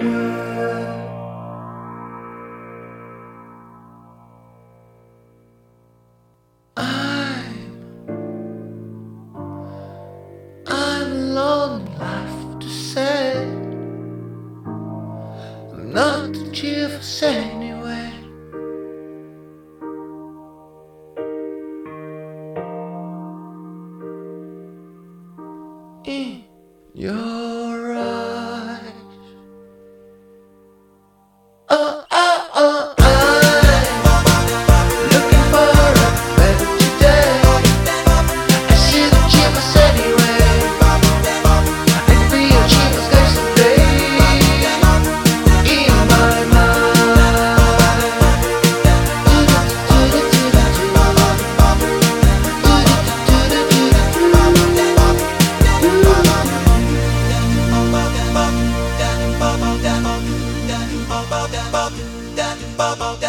word. I'm alone in life to say I'm not the cheerful anyway. In your eyes, oh, oh, oh, I'm looking for a better today. I see the cheerful anyway, and real cheerful goes today in my mind. Bubble